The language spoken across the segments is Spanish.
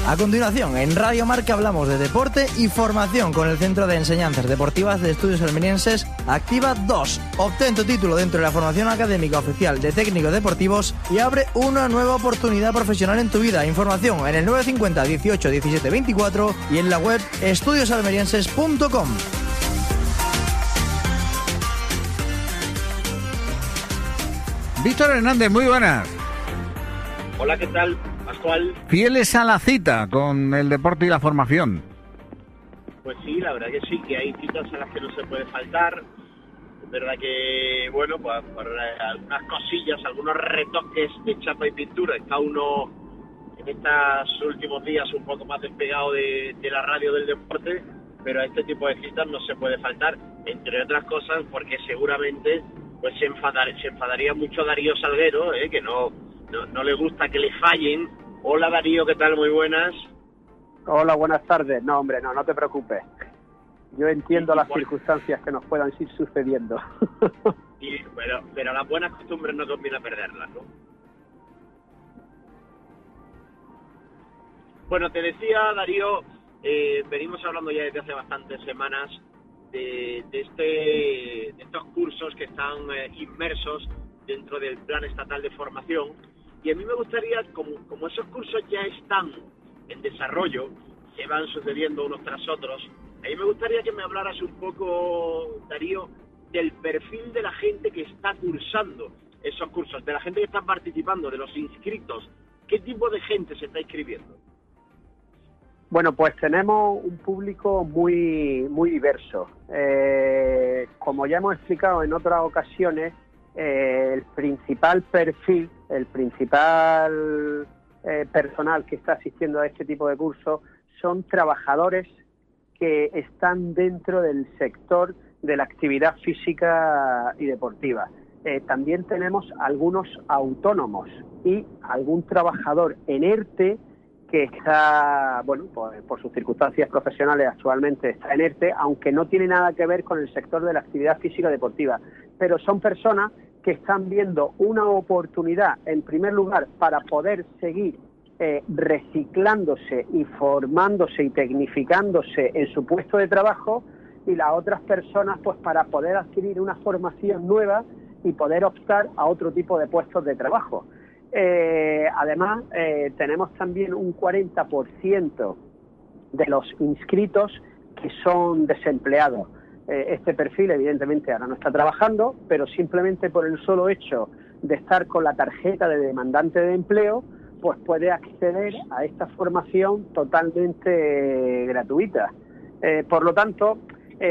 A continuación, en Radio Marca hablamos de deporte y formación con el Centro de Enseñanzas Deportivas de Estudios Almerienses Activa 2. Obtén tu título dentro de la formación académica oficial de técnicos deportivos y abre una nueva oportunidad profesional en tu vida. Información en el 950 18 17 24 y en la web estudiosalmerienses.com. Víctor Hernández, muy buenas. Hola, ¿qué tal, Pascual? Fieles a la cita con el deporte y la formación. Pues sí, la verdad que sí, que hay citas a las que no se puede faltar. Es verdad que, bueno, pues por algunas cosillas, algunos retoques de chapa y pintura, está uno en estos últimos días un poco más despegado de la radio del deporte, pero a este tipo de citas no se puede faltar, entre otras cosas porque seguramente pues se enfadaría mucho Darío Salguero, que no le gusta que le fallen. Hola Darío, ¿qué tal? Muy buenas. Hola, buenas tardes. No, hombre, no te preocupes. Yo entiendo las circunstancias que nos puedan ir sucediendo. Pero las buenas costumbres no conviene perderlas, ¿no? Bueno, te decía, Darío, venimos hablando ya desde hace bastantes semanas de estos cursos que están inmersos dentro del Plan Estatal de Formación, y a mí me gustaría, como esos cursos ya están en desarrollo, se van sucediendo unos tras otros, a mí me gustaría que me hablaras un poco, Darío, del perfil de la gente que está cursando esos cursos, de la gente que está participando, de los inscritos. ¿Qué tipo de gente se está inscribiendo? Bueno, pues tenemos un público muy diverso. Como ya hemos explicado en otras ocasiones, el principal perfil, el principal personal que está asistiendo a este tipo de cursos son trabajadores que están dentro del sector de la actividad física y deportiva. También tenemos algunos autónomos y algún trabajador en ERTE que está, bueno, pues por sus circunstancias profesionales actualmente está en ERTE, aunque no tiene nada que ver con el sector de la actividad física deportiva. Pero son personas que están viendo una oportunidad, en primer lugar, para poder seguir reciclándose y formándose y tecnificándose en su puesto de trabajo, y las otras personas, pues para poder adquirir una formación nueva y poder optar a otro tipo de puestos de trabajo. Además, tenemos también un 40% de los inscritos que son desempleados. Este perfil, evidentemente, ahora no está trabajando, pero simplemente por el solo hecho de estar con la tarjeta de demandante de empleo, pues puede acceder a esta formación totalmente gratuita. Por lo tanto,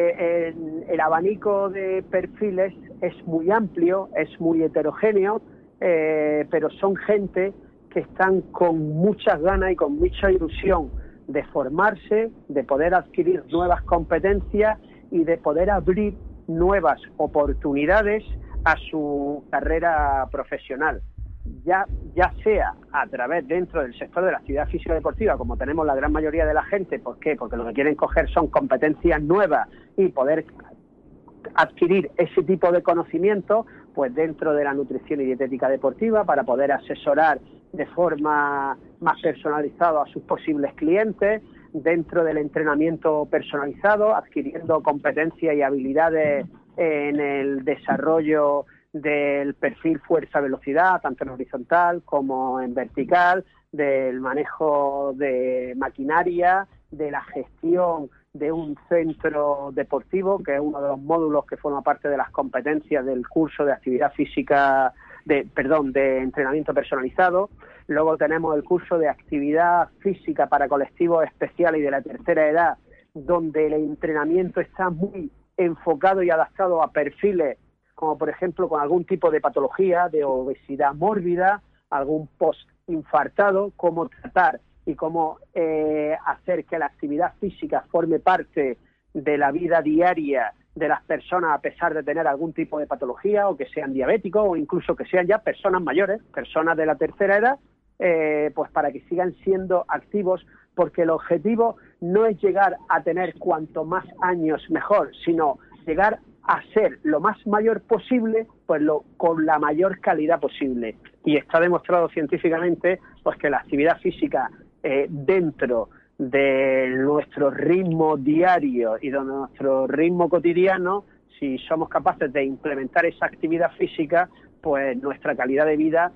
el abanico de perfiles es muy amplio, es muy heterogéneo, pero son gente que están con muchas ganas y con mucha ilusión de formarse, de poder adquirir nuevas competencias y de poder abrir nuevas oportunidades a su carrera profesional, ya sea a través dentro del sector de la actividad física deportiva, como tenemos la gran mayoría de la gente. ¿Por qué? Porque lo que quieren coger son competencias nuevas y poder adquirir ese tipo de conocimiento, pues dentro de la nutrición y dietética deportiva, para poder asesorar de forma más personalizada a sus posibles clientes, dentro del entrenamiento personalizado, adquiriendo competencias y habilidades en el desarrollo del perfil fuerza-velocidad, tanto en horizontal como en vertical, del manejo de maquinaria, de la gestión de un centro deportivo, que es uno de los módulos que forma parte de las competencias del curso de actividad física, de entrenamiento personalizado. Luego tenemos el curso de actividad física para colectivos especiales y de la tercera edad, donde el entrenamiento está muy enfocado y adaptado a perfiles como por ejemplo con algún tipo de patología, de obesidad mórbida, algún postinfartado, cómo tratar y cómo hacer que la actividad física forme parte de la vida diaria de las personas a pesar de tener algún tipo de patología, o que sean diabéticos, o incluso que sean ya personas mayores, personas de la tercera edad, pues para que sigan siendo activos, porque el objetivo no es llegar a tener cuanto más años mejor, sino llegar a ser lo más mayor posible, pues con la mayor calidad posible. Y está demostrado científicamente pues que la actividad física dentro de nuestro ritmo diario y de nuestro ritmo cotidiano, si somos capaces de implementar esa actividad física, pues nuestra calidad de vida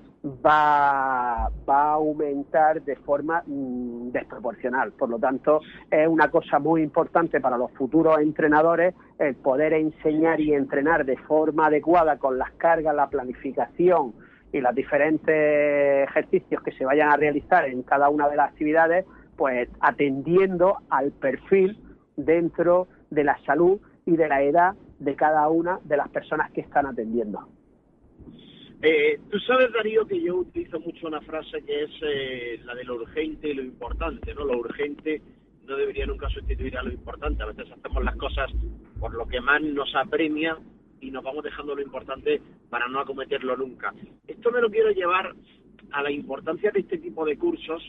va a aumentar de forma desproporcional. Por lo tanto, es una cosa muy importante para los futuros entrenadores el poder enseñar y entrenar de forma adecuada con las cargas, la planificación y los diferentes ejercicios que se vayan a realizar en cada una de las actividades, pues atendiendo al perfil dentro de la salud y de la edad de cada una de las personas que están atendiendo. Tú sabes, Darío, que yo utilizo mucho una frase que es la de lo urgente y lo importante, ¿no? Lo urgente no debería nunca sustituir a lo importante. A veces hacemos las cosas por lo que más nos apremia y nos vamos dejando lo importante para no acometerlo nunca. Esto me lo quiero llevar a la importancia de este tipo de cursos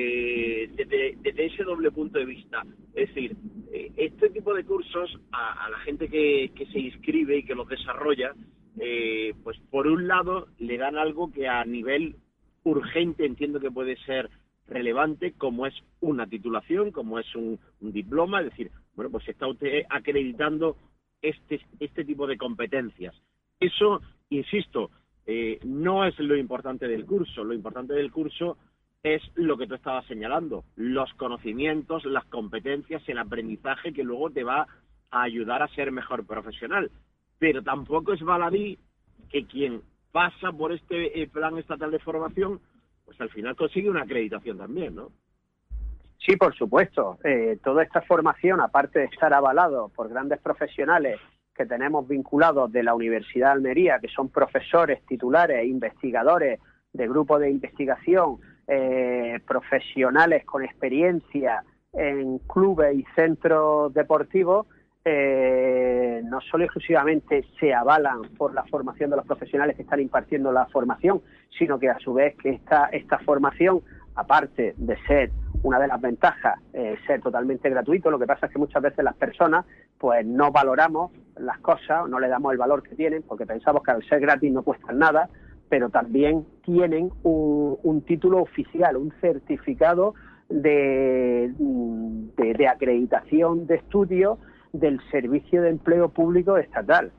desde ese doble punto de vista. Es decir, este tipo de cursos a la gente que se inscribe y que los desarrolla, pues por un lado le dan algo que a nivel urgente entiendo que puede ser relevante, como es una titulación, como es un diploma. Es decir, bueno, pues está usted acreditando este tipo de competencias. Eso, insisto, no es lo importante del curso. Lo importante del curso es lo que tú estabas señalando, los conocimientos, las competencias, el aprendizaje que luego te va a ayudar a ser mejor profesional. Pero tampoco es baladí que quien pasa por este plan estatal de formación, pues al final consigue una acreditación también, ¿no? Sí, por supuesto. Toda esta formación, aparte de estar avalado por grandes profesionales que tenemos vinculados de la Universidad de Almería, que son profesores, titulares, investigadores de grupos de investigación, profesionales con experiencia en clubes y centros deportivos, no solo exclusivamente se avalan por la formación de los profesionales que están impartiendo la formación, sino que a su vez que esta formación, aparte de ser una de las ventajas, ser totalmente gratuito, lo que pasa es que muchas veces las personas pues no valoramos las cosas, no le damos el valor que tienen, porque pensamos que al ser gratis no cuestan nada, pero también tienen un título oficial, un certificado de acreditación de estudio del Servicio de Empleo Público Estatal.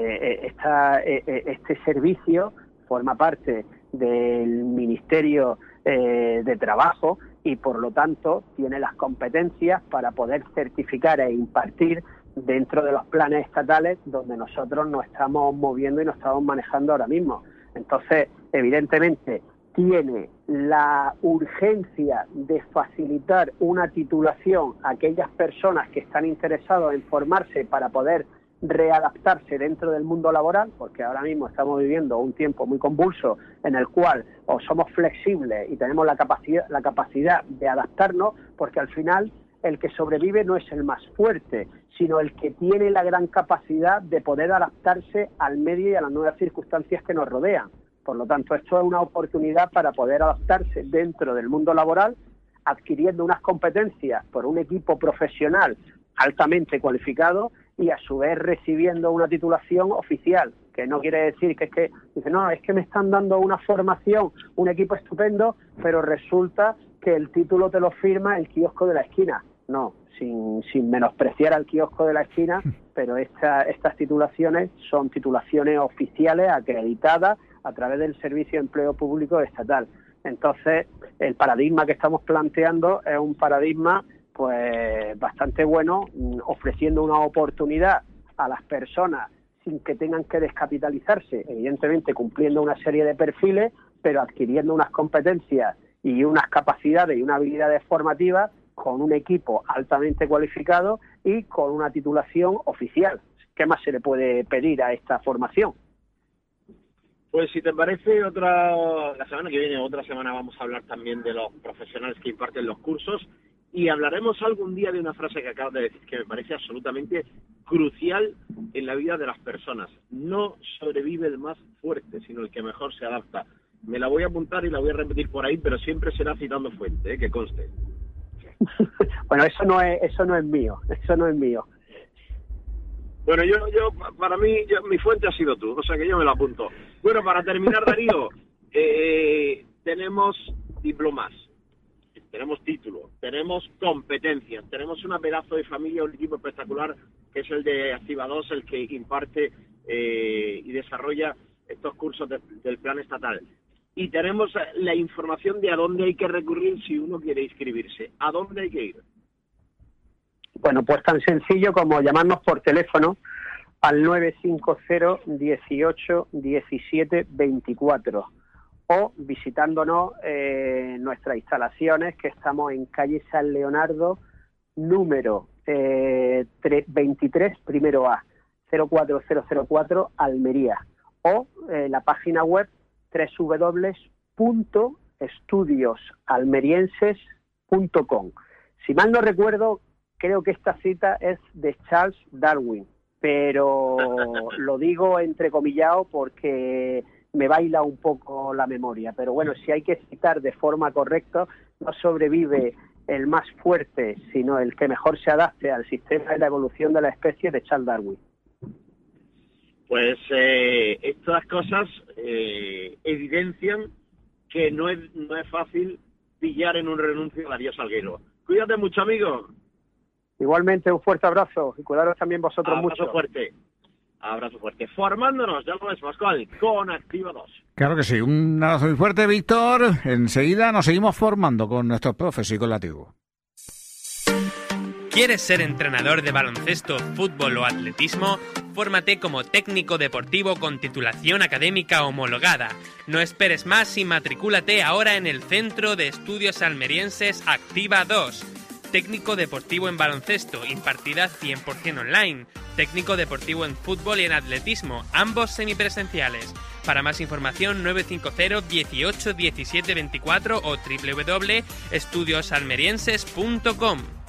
Este servicio forma parte del Ministerio de Trabajo y, por lo tanto, tiene las competencias para poder certificar e impartir dentro de los planes estatales donde nosotros nos estamos moviendo y nos estamos manejando ahora mismo. Entonces, evidentemente, tiene la urgencia de facilitar una titulación a aquellas personas que están interesados en formarse para poder readaptarse dentro del mundo laboral, porque ahora mismo estamos viviendo un tiempo muy convulso en el cual o somos flexibles y tenemos la capacidad de adaptarnos, porque al final el que sobrevive no es el más fuerte, sino el que tiene la gran capacidad de poder adaptarse al medio y a las nuevas circunstancias que nos rodean. Por lo tanto, esto es una oportunidad para poder adaptarse dentro del mundo laboral, adquiriendo unas competencias por un equipo profesional altamente cualificado y a su vez recibiendo una titulación oficial, que no quiere decir que es que me están dando una formación, un equipo estupendo, pero resulta que el título te lo firma el kiosco de la esquina. No, sin menospreciar al kiosco de la esquina, pero estas titulaciones son titulaciones oficiales, acreditadas a través del Servicio de Empleo Público Estatal. Entonces, el paradigma que estamos planteando es un paradigma pues bastante bueno, ofreciendo una oportunidad a las personas sin que tengan que descapitalizarse, evidentemente cumpliendo una serie de perfiles, pero adquiriendo unas competencias y unas capacidades y unas habilidades formativas con un equipo altamente cualificado y con una titulación oficial. ¿Qué más se le puede pedir a esta formación? Pues si te parece, la semana que viene, otra semana, vamos a hablar también de los profesionales que imparten los cursos y hablaremos algún día de una frase que acabas de decir que me parece absolutamente crucial en la vida de las personas. No sobrevive el más fuerte, sino el que mejor se adapta. Me la voy a apuntar y la voy a repetir por ahí, pero siempre será citando fuente, que conste. Bueno, eso no es mío. Bueno, para mí, mi fuente ha sido tú, o sea que yo me la apunto. Bueno, para terminar, Darío, tenemos diplomas. tenemos título, tenemos competencias, tenemos una pedazo de familia, un equipo espectacular que es el de Activa 2, el que imparte y desarrolla estos cursos del plan estatal. Y tenemos la información de a dónde hay que recurrir si uno quiere inscribirse. ¿A dónde hay que ir? Bueno, pues tan sencillo como llamarnos por teléfono al 950 18 17 24 o visitándonos en nuestras instalaciones, que estamos en calle San Leonardo, número 23, primero A, 04004, Almería, o la página web www.estudiosalmerienses.com. Si mal no recuerdo, creo que esta cita es de Charles Darwin, pero lo digo entrecomillado porque me baila un poco la memoria. Pero bueno, si hay que citar de forma correcta, no sobrevive el más fuerte, sino el que mejor se adapte al sistema de la evolución de la especie de Charles Darwin. Pues estas cosas evidencian que no es fácil pillar en un renuncio a Darío Salguero. Cuídate mucho, amigo. Igualmente, un fuerte abrazo y cuidaros también vosotros mucho. Abrazo fuerte. Formándonos, ya lo ves, Pascual, con Activa 2. Claro que sí. Un abrazo muy fuerte, Víctor. Enseguida nos seguimos formando con nuestros profes y con la tribu. ¿Quieres ser entrenador de baloncesto, fútbol o atletismo? Fórmate como técnico deportivo con titulación académica homologada. No esperes más y matricúlate ahora en el Centro de Estudios Almerienses Activa 2. Técnico deportivo en baloncesto, impartida 100% online. Técnico deportivo en fútbol y en atletismo, ambos semipresenciales. Para más información, 950 18 17 24 o www.estudiosalmerienses.com.